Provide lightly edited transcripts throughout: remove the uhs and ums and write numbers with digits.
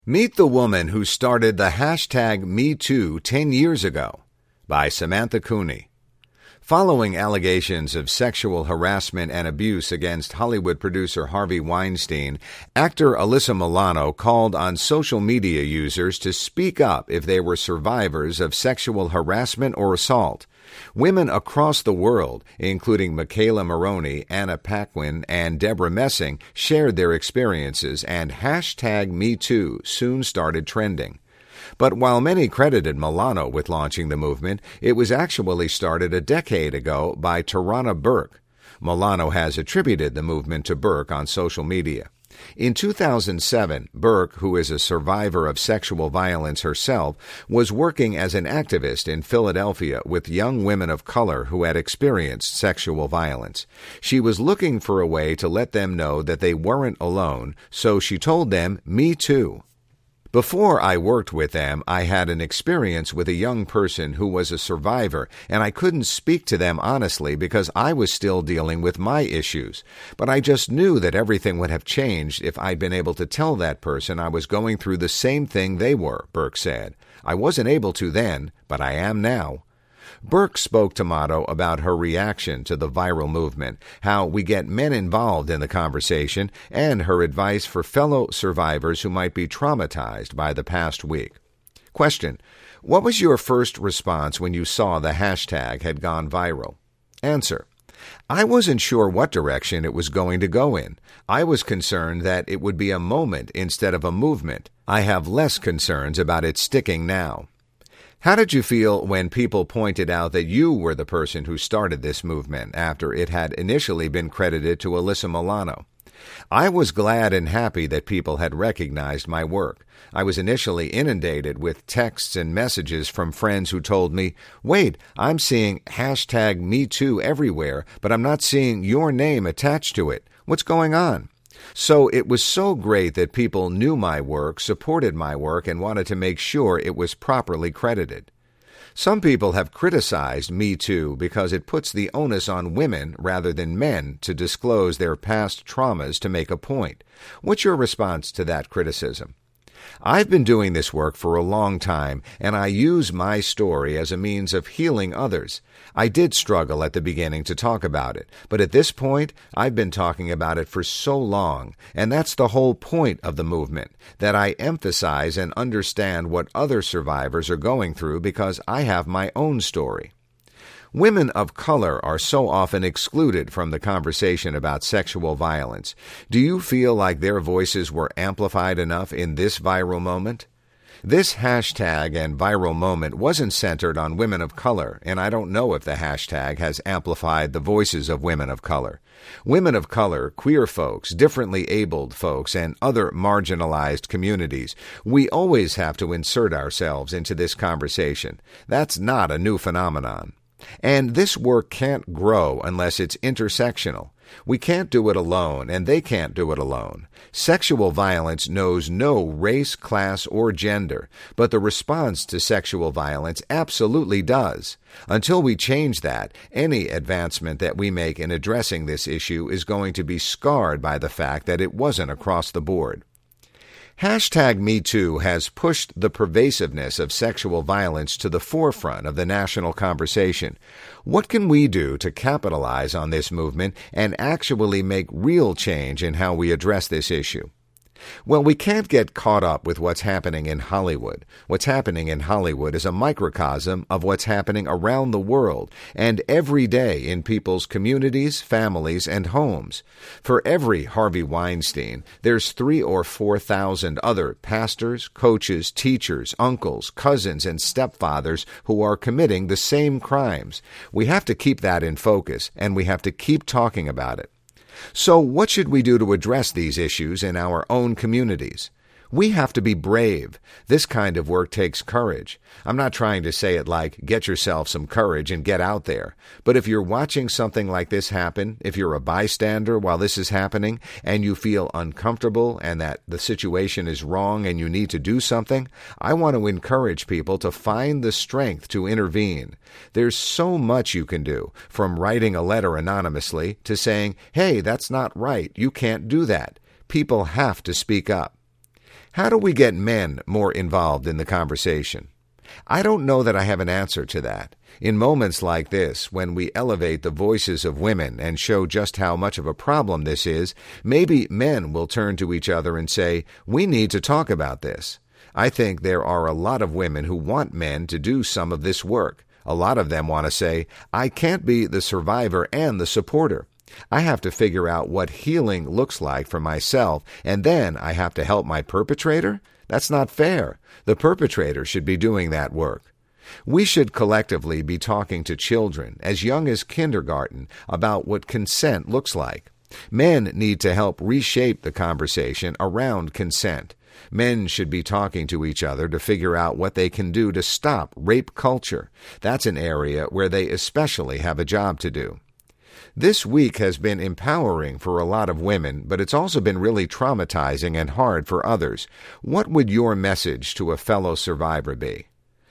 Meet the woman who started the hashtag #MeToo 10 years ago by Samantha Cooney. Following allegations of sexual harassment and abuse against Hollywood producer Harvey Weinstein, actor Alyssa Milano called on social media users to speak up if they were survivors of sexual harassment or assault. Women across the world, including Michaela Maroney, Anna Paquin, and Deborah Messing, shared their experiences, and hashtag #MeToo soon started trending. But while many credited Milano with launching the movement, it was actually started a decade ago by Tarana Burke. Milano has attributed the movement to Burke on social media. In 2007, Burke, who is a survivor of sexual violence herself, was working as an activist in Philadelphia with young women of color who had experienced sexual violence. She was looking for a way to let them know that they weren't alone, so she told them, "Me too." Before I worked with them, I had an experience with a young person who was a survivor, and I couldn't speak to them honestly because I was still dealing with my issues. But I just knew that everything would have changed if I'd been able to tell that person I was going through the same thing they were, Burke said. I wasn't able to then, but I am now. Burke spoke to Motto about her reaction to the viral movement, how we get men involved in the conversation, and her advice for fellow survivors who might be traumatized by the past week. Question: what was your first response when you saw the hashtag had gone viral? Answer: I wasn't sure what direction it was going to go in. I was concerned that it would be a moment instead of a movement. I have less concerns about it sticking now. How did you feel when people pointed out that you were the person who started this movement after it had initially been credited to Alyssa Milano? I was glad and happy that people had recognized my work. I was initially inundated with texts and messages from friends who told me, "Wait, I'm seeing hashtag #MeToo everywhere, but I'm not seeing your name attached to it. What's going on?" So it was so great that people knew my work, supported my work, and wanted to make sure it was properly credited. Some people have criticized Me Too because it puts the onus on women rather than men to disclose their past traumas to make a point. What's your response to that criticism? I've been doing this work for a long time, and I use my story as a means of healing others. I did struggle at the beginning to talk about it, but at this point, I've been talking about it for so long, and that's the whole point of the movement, that I emphasize and understand what other survivors are going through because I have my own story. Women of color are so often excluded from the conversation about sexual violence. Do you feel like their voices were amplified enough in this viral moment? This hashtag and viral moment wasn't centered on women of color, and I don't know if the hashtag has amplified the voices of women of color. Women of color, queer folks, differently abled folks, and other marginalized communities, we always have to insert ourselves into this conversation. That's not a new phenomenon. And this work can't grow unless it's intersectional. We can't do it alone, and they can't do it alone. Sexual violence knows no race, class, or gender, but the response to sexual violence absolutely does. Until we change that, any advancement that we make in addressing this issue is going to be scarred by the fact that it wasn't across the board. Hashtag #MeToo has pushed the pervasiveness of sexual violence to the forefront of the national conversation. What can we do to capitalize on this movement and actually make real change in how we address this issue? Well, we can't get caught up with what's happening in Hollywood. What's happening in Hollywood is a microcosm of what's happening around the world and every day in people's communities, families, and homes. For every Harvey Weinstein, there's 3,000 or 4,000 other pastors, coaches, teachers, uncles, cousins, and stepfathers who are committing the same crimes. We have to keep that in focus, and we have to keep talking about it. So what should we do to address these issues in our own communities? We have to be brave. This kind of work takes courage. I'm not trying to say it like, get yourself some courage and get out there. But if you're watching something like this happen, if you're a bystander while this is happening, and you feel uncomfortable and that the situation is wrong and you need to do something, I want to encourage people to find the strength to intervene. There's so much you can do, from writing a letter anonymously to saying, hey, that's not right, you can't do that. People have to speak up. How do we get men more involved in the conversation? I don't know that I have an answer to that. In moments like this, when we elevate the voices of women and show just how much of a problem this is, maybe men will turn to each other and say, "We need to talk about this." I think there are a lot of women who want men to do some of this work. A lot of them want to say, "I can't be the survivor and the supporter. I have to figure out what healing looks like for myself, and then I have to help my perpetrator? That's not fair. The perpetrator should be doing that work." We should collectively be talking to children as young as kindergarten about what consent looks like. Men need to help reshape the conversation around consent. Men should be talking to each other to figure out what they can do to stop rape culture. That's an area where they especially have a job to do. This week has been empowering for a lot of women, but it's also been really traumatizing and hard for others. What would your message to a fellow survivor be?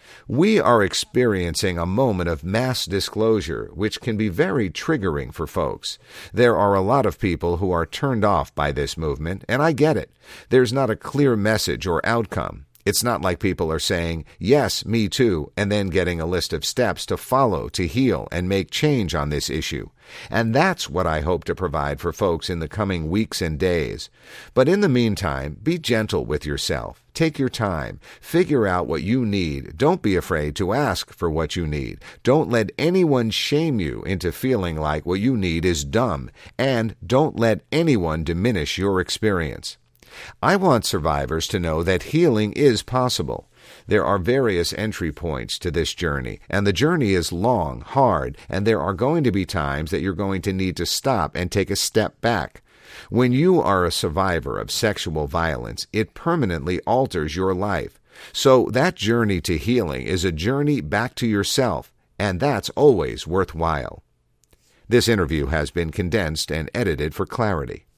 We are experiencing a moment of mass disclosure, which can be very triggering for folks. There are a lot of people who are turned off by this movement, and I get it. There's not a clear message or outcome. It's not like people are saying, "Yes, me too," and then getting a list of steps to follow to heal and make change on this issue. And that's what I hope to provide for folks in the coming weeks and days. But in the meantime, be gentle with yourself. Take your time. Figure out what you need. Don't be afraid to ask for what you need. Don't let anyone shame you into feeling like what you need is dumb. And don't let anyone diminish your experience. I want survivors to know that healing is possible. There are various entry points to this journey, and the journey is long, hard, and there are going to be times that you're going to need to stop and take a step back. When you are a survivor of sexual violence, it permanently alters your life. So that journey to healing is a journey back to yourself, and that's always worthwhile. This interview has been condensed and edited for clarity.